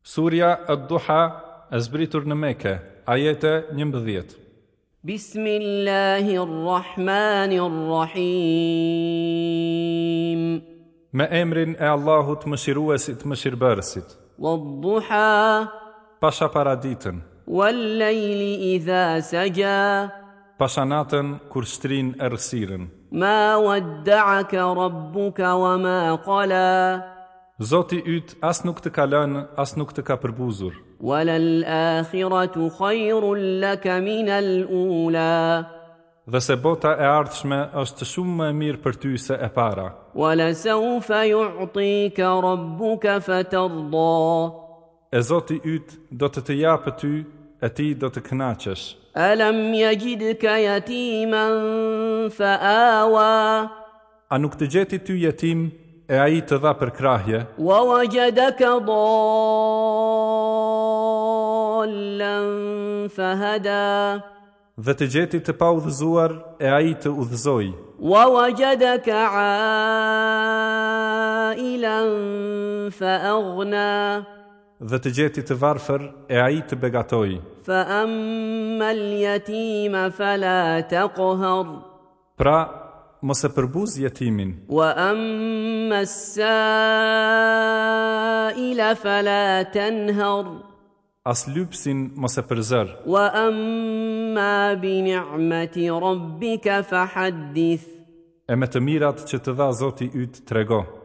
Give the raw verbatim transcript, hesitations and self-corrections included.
Surja Ad-Duha e zbritur në Mekë, ajete njëmbëdhjetë. Bismillahirrahmanirrahim. Me emrin e Allahut mëshiruesit mëshirbërësit. Wad-duha Pasha paraditën, wal-layli idha saja. pasha natën kur shtrin errësirën. Ma wadda'aka rabbuka wa ma qala. Zoti yt as nuk të ka lënë, as nuk të ka përbuzur. Walal-akhiratu khayrun laka minal ula. Dhe se bota e ardhshme është shumë më e mirë për ty se e para. Walasawfa yu'tika rabbuka fatarda. E Zoti yt do të të japë ty, e ti do të kënaqesh. Alam yajidka yatiman fa'awa. A nuk të gjeti ty jetim, e ai të dha për krahje? Wa wajadaka dallan fahada. Dhe të gjeti të pa udhëzuar, e ai të udhëzoi. Wa wajadaka ailan faaghna. Dhe të gjeti të varfër, e ai të begatoi. Fa amma al-yatima fala taqhar. Pra, mos e përbuz jetimin. Wa amma as-sa'ila fala tanhar. As lypsin mos e përzër. Wa amma bi ni'mati rabbika fahaddith. E me të mirat që të dha Zoti yt trego.